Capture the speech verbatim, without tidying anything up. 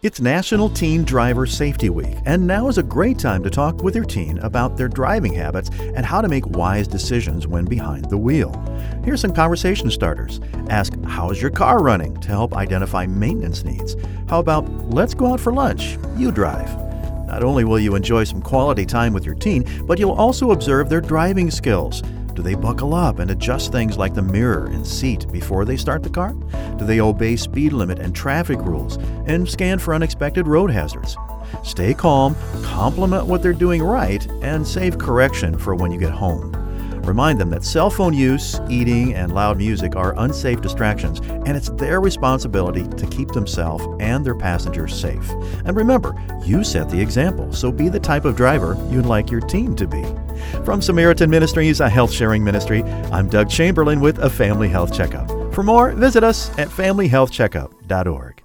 It's National Teen Driver Safety Week, and now is a great time to talk with your teen about their driving habits and how to make wise decisions when behind the wheel. Here's some conversation starters. Ask, how's your car running, to help identify maintenance needs. How about, let's go out for lunch, you drive. Not only will you enjoy some quality time with your teen, but you'll also observe their driving skills. Do they buckle up and adjust things like the mirror and seat before they start the car? Do they obey speed limit and traffic rules and scan for unexpected road hazards? Stay calm, compliment what they're doing right, and save correction for when you get home. Remind them that cell phone use, eating, and loud music are unsafe distractions, and it's their responsibility to keep themselves and their passengers safe. And remember, you set the example, so be the type of driver you'd like your teen to be. From Samaritan Ministries, a health-sharing ministry, I'm Doug Chamberlain with a Family Health Checkup. For more, visit us at family health checkup dot org.